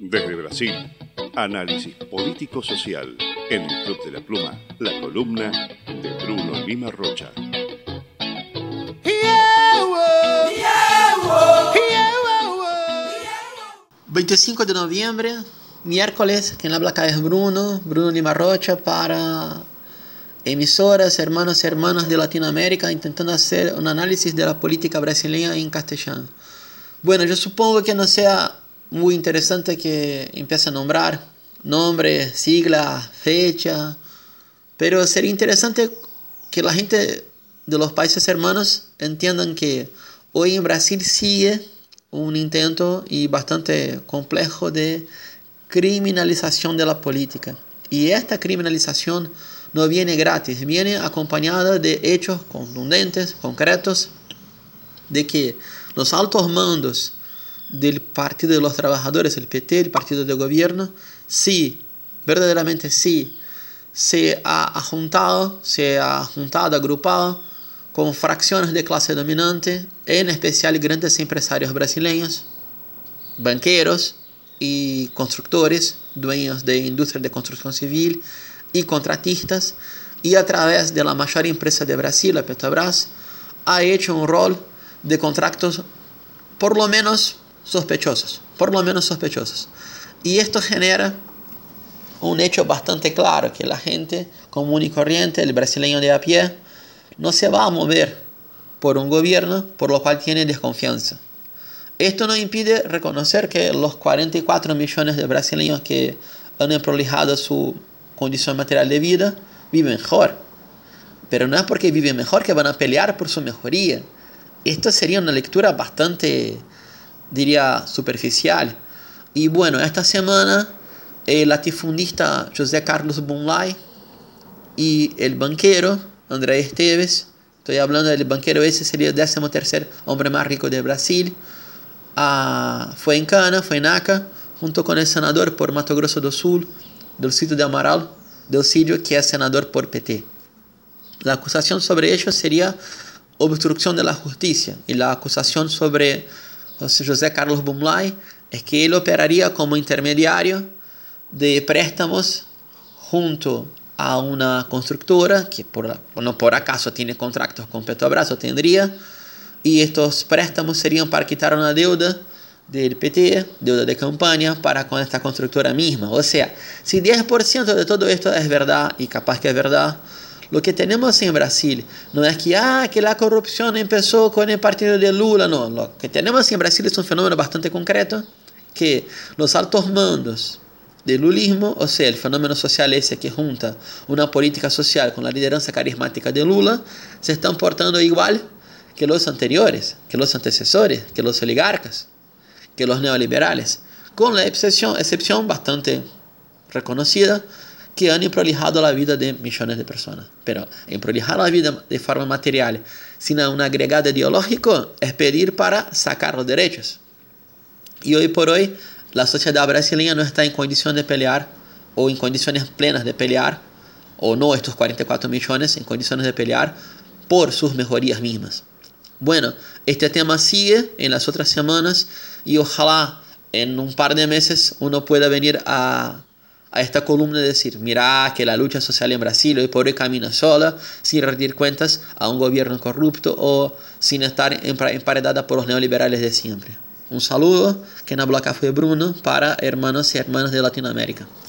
Desde Brasil, análisis político-social en el Club de la Pluma, la columna de Bruno Lima Rocha. 25 de noviembre, miércoles, quien habla acá es Bruno Lima Rocha para emisoras, hermanos y hermanas de Latinoamérica, intentando hacer un análisis de la política brasileña en castellano. Bueno, yo supongo que no sea muy interesante que empiece a nombrar nombre, sigla, fecha, pero sería interesante que la gente de los países hermanos entiendan que hoy en Brasil sigue un intento y bastante complejo de criminalización de la política. Y esta criminalización no viene gratis, viene acompañada de hechos contundentes, concretos, de que los altos mandos del Partido de los Trabajadores, el PT, el partido de gobierno, sí, verdaderamente sí, se ha juntado, agrupado con fracciones de clase dominante, en especial grandes empresarios brasileños, banqueros y constructores, dueños de industria de construcción civil y contratistas, y a través de la mayor empresa de Brasil, la Petrobras, ha hecho un rol de contratos por lo menos sospechosos. Y esto genera un hecho bastante claro, que la gente común y corriente, el brasileño de a pie, no se va a mover por un gobierno por lo cual tiene desconfianza. Esto no impide reconocer que los 44 millones de brasileños que han emprolijado su condición material de vida viven mejor. Pero no es porque viven mejor que van a pelear por su mejoría. Esto sería una lectura bastante, diría, superficial. Y bueno, esta semana el latifundista José Carlos Bunlai y el banquero André Esteves, estoy hablando del banquero, ese sería el 13º hombre más rico de Brasil, fue en Cana, fue en Aca, junto con el senador por Mato Grosso do Sul, del sitio de Amaral, Delcídio, que es senador por PT. La acusación sobre ellos sería obstrucción de la justicia, y la acusación sobre José Carlos Bunlai es que él operaría como intermediario de préstamos junto a una constructora que no por acaso tiene contratos con Petrobras, o tendría, y estos préstamos serían para quitar una deuda del PT, deuda de campaña, para con esta constructora misma. O sea, si 10% de todo esto es verdad, y capaz que es verdad, lo que tenemos en Brasil no es que la corrupción empezó con el partido de Lula, no. Lo que tenemos en Brasil es un fenómeno bastante concreto, que los altos mandos del lulismo, o sea, el fenómeno social ese que junta una política social con la lideranza carismática de Lula, se están portando igual que los anteriores, que los antecesores, que los oligarcas, que los neoliberales, con la excepción bastante reconocida, que han emprolijado la vida de millones de personas. Pero emprolijar la vida de forma material sin un agregado ideológico es pedir para sacar los derechos. Y hoy por hoy la sociedad brasileña no está en condición de pelear, o en condiciones plenas de pelear, o no estos 44 millones en condiciones de pelear por sus mejorías mismas. Bueno, este tema sigue en las otras semanas, y ojalá en un par de meses uno pueda venir a esta columna y decir: mira que la lucha social en Brasil hoy por hoy camina sola, sin rendir cuentas a un gobierno corrupto o sin estar emparedada por los neoliberales de siempre. Un saludo, quien habló acá fue Bruno, para hermanos y hermanas de Latinoamérica.